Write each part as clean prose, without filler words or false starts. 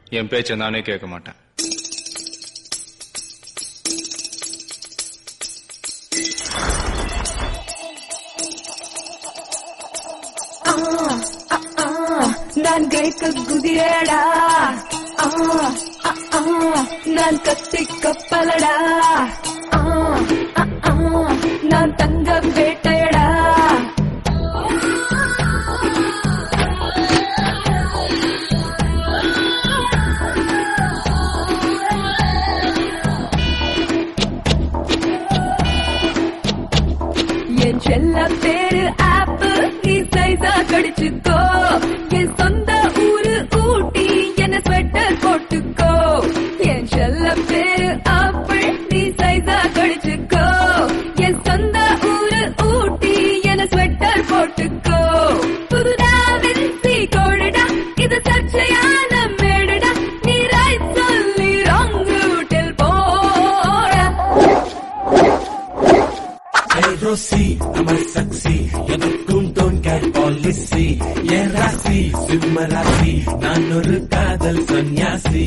என் பேச்ச நானே கேட்க மாட்டேன். நான் கைக்கு குதிரடா, நான் கத்தி கப்பலடா, நான் தங்க வேட்டையடா. என் செல்ல பேரு ஆப்பு, நீ சைஸா கடிச்சுக்கோ. என் சொந்த ஊரு ஊட்டி, என்ன ஸ்வெட்டர் போட்டுக்கோ. என் செல்ல பேரு ஆப்பிள், நீ சைஸா கடிச்சுக்கோ. என் சொந்த ஊரு ஊட்டி, என்ன ஸ்வெட்டர் போட்டுக்கோ. புதுதாவின் சீகோடா, இது சர்ச்சையான மேடடா. நீ ரைட் சொல்லி ராங் ரூட்டில் போடா. Rosie, I'm a sexy, எனக்கும் don't get policy. என் ராசி சிம்மராசி, நான் ஒரு காதல் சன்னியாசி.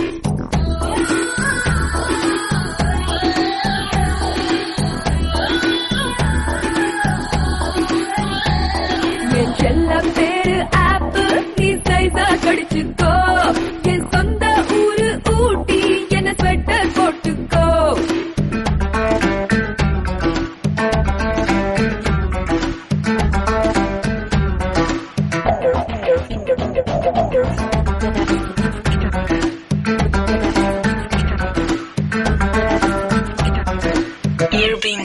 என் செல்ல பேரு ஆப்பு, நீ சைஸா கடிச்சுக்கோ. என் சொந்த ஊரு ஊட்டி, என்ன ஸ்வெட்டர் போட்டுக்கோ. Irving.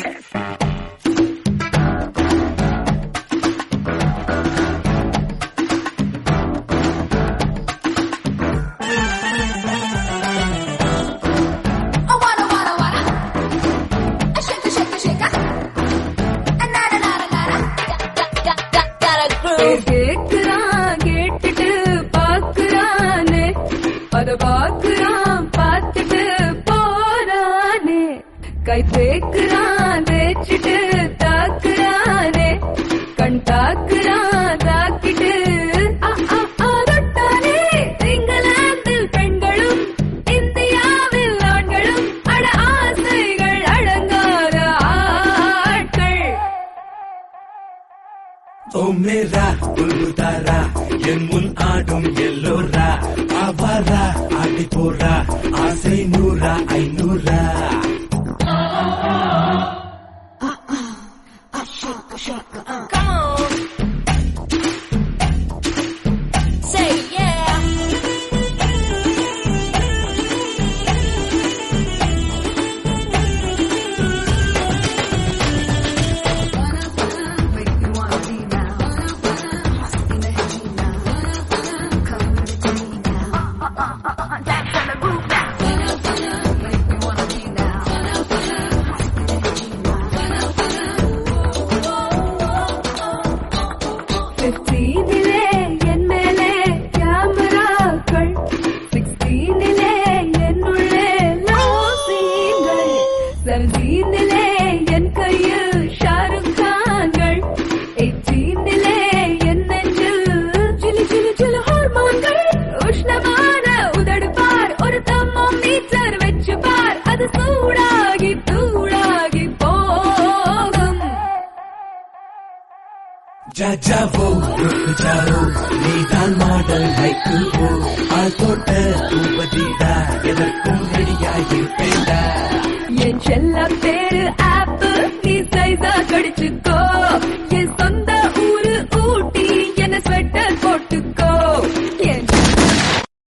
கேக்குறான் கேட்டுட்டு பாக்குறானே, அத பாக்குறான் பார்த்துட்டு போறானே. கை தேக்குறான் தேய்ச்சிட்டு தாக்குறானே, கண் தாக்குறான் தாக்கிட்டு ஆடட்டானே. இங்கிலாந்தில் பெண்களும் இந்தியாவில் ஆண்களும், அட ஆசைகள் அடங்காத ஆட்கள். ஓ மேரா புல்புதாரா, என் முன் ஆடும் எல்லோரா. ஆவாரா ஆடி போரா, ஆசை 100 500. Come on. Say yeah. That's on the groove now. 15 என் மேலே கேமராக்கள், 16 என்னுள்ளே லோசீன்கள், 17 என் கையில் ஷாருக் கான்கள், 18 என் நெஞ்சில் சிலு சிலு சிலு ஹார்மோன்கள். உஷ்ணமான உதடு பார், ஒரு தெர்மோமீட்டர் வச்சு பார், அது சூடாகி தூளாகி போகும். ஜாவோ ருக்கு ஜாவோ, நீதான் மாடல் ஹைக்கு போ. ஆள் தோட்ட பூபதிடா, எதற்கும் ரெடியாயிருப்பேண்டா. என் செல்ல